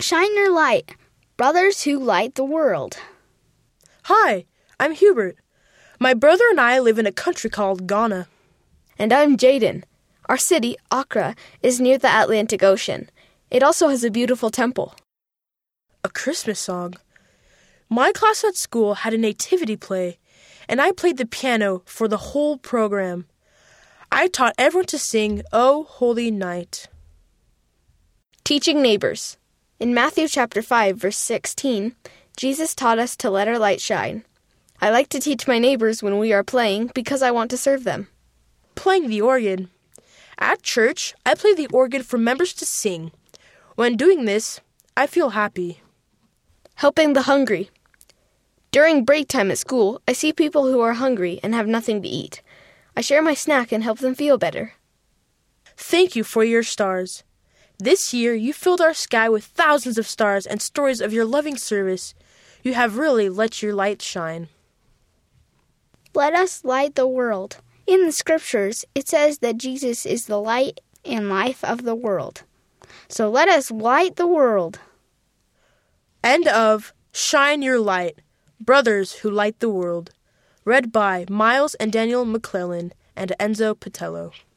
Shine your light, brothers who light the world. Hi, I'm Hubert. My brother and I live in a country called Ghana. And I'm Jaden. Our city, Accra, is near the Atlantic Ocean. It also has a beautiful temple. A Christmas song. My class at school had a nativity play, and I played the piano for the whole program. I taught everyone to sing, "O Holy Night." Teaching neighbors. In Matthew chapter 5, verse 16, Jesus taught us to let our light shine. I like to teach my neighbors when we are playing because I want to serve them. Playing the organ. At church, I play the organ for members to sing. When doing this, I feel happy. Helping the hungry. During break time at school, I see people who are hungry and have nothing to eat. I share my snack and help them feel better. Thank you for your stars. This year, you filled our sky with thousands of stars and stories of your loving service. You have really let your light shine. Let us light the world. In the scriptures, it says that Jesus is the light and life of the world. So let us light the world. End of Shine Your Light, Brothers Who Light the World. Read by Miles and Daniel McClellan and Enzo Patello.